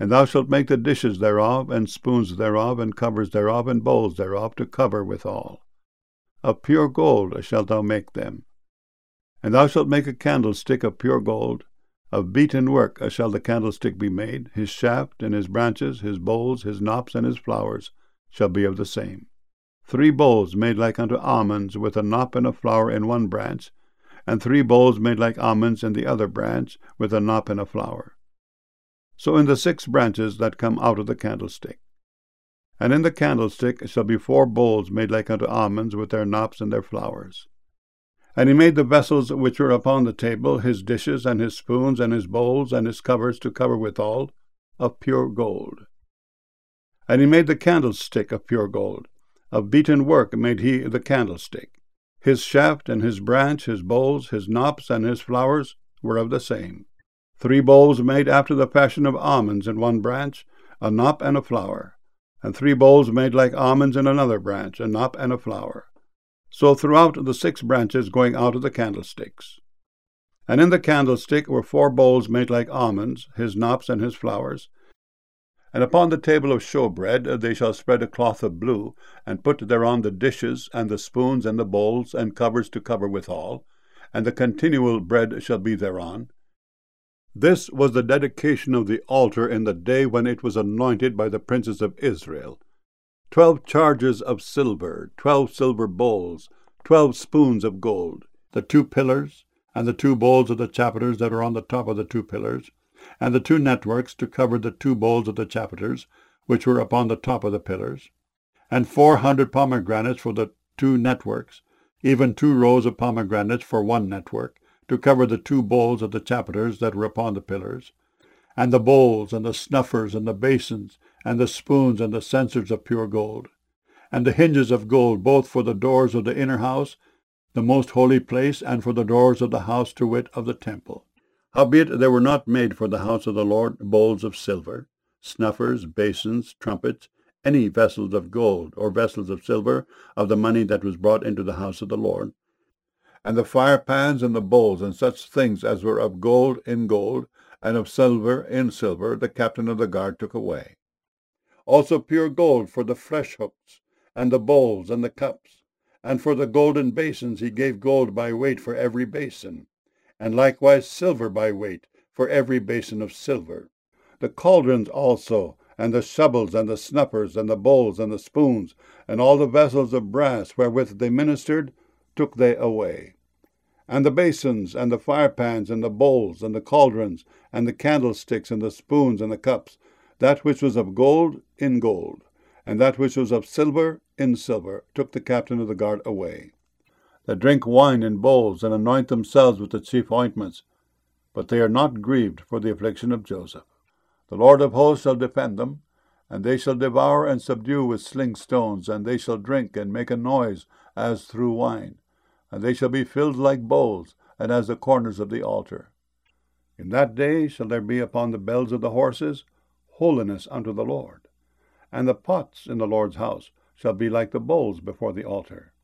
And thou shalt make the dishes thereof, and spoons thereof, and covers thereof, and bowls thereof, to cover withal. Of pure gold shalt thou make them. And thou shalt make a candlestick of pure gold. Of beaten work shall the candlestick be made. His shaft, and his branches, his bowls, his knops, and his flowers shall be of the same. 3 bowls made like unto almonds, with a knop and a flower in one branch, and 3 bowls made like almonds in the other branch, with a knop and a flower. So in the 6 branches that come out of the candlestick. And in the candlestick shall be 4 bowls made like unto almonds, with their knops and their flowers. And he made the vessels which were upon the table, his dishes, and his spoons, and his bowls, and his covers to cover withal, of pure gold. And he made the candlestick of pure gold. Of beaten work made he the candlestick. His shaft, and his branch, his bowls, his knops, and his flowers were of the same. 3 bowls made after the fashion of almonds in one branch, a knop and a flower. And 3 bowls made like almonds in another branch, a knop and a flower. So throughout the 6 branches going out of the candlesticks. And in the candlestick were 4 bowls made like almonds, his knops and his flowers. And upon the table of showbread they shall spread a cloth of blue, and put thereon the dishes, and the spoons, and the bowls, and covers to cover withal, and the continual bread shall be thereon. This was the dedication of the altar in the day when it was anointed by the princes of Israel. 12 chargers of silver, 12 silver bowls, 12 spoons of gold, the 2 pillars, and the 2 bowls of the chapiters that are on the top of the 2 pillars, and the 2 networks to cover the 2 bowls of the chapiters, which were upon the top of the pillars, and 400 pomegranates for the 2 networks, even 2 rows of pomegranates for 1 network, to cover the 2 bowls of the chapiters that were upon the pillars, and the bowls, and the snuffers, and the basins, and the spoons, and the censers of pure gold, and the hinges of gold, both for the doors of the inner house, the most holy place, and for the doors of the house, to wit, of the temple. Howbeit there were not made for the house of the Lord bowls of silver, snuffers, basins, trumpets, any vessels of gold, or vessels of silver, of the money that was brought into the house of the Lord. And the fire pans and the bowls, and such things as were of gold in gold, and of silver in silver, the captain of the guard took away. Also pure gold for the flesh hooks, and the bowls, and the cups. And for the golden basins he gave gold by weight for every basin, and likewise silver by weight for every basin of silver. The cauldrons also, and the shovels, and the snuffers, and the bowls, and the spoons, and all the vessels of brass wherewith they ministered, took they away. And the basins, and the firepans, and the bowls, and the cauldrons, and the candlesticks, and the spoons, and the cups, that which was of gold in gold, and that which was of silver in silver, took the captain of the guard away. That drink wine in bowls, and anoint themselves with the chief ointments, but they are not grieved for the affliction of Joseph. The Lord of hosts shall defend them, and they shall devour and subdue with sling stones, and they shall drink and make a noise as through wine, and they shall be filled like bowls, and as the corners of the altar. In that day shall there be upon the bells of the horses holiness unto the Lord, and the pots in the Lord's house shall be like the bowls before the altar.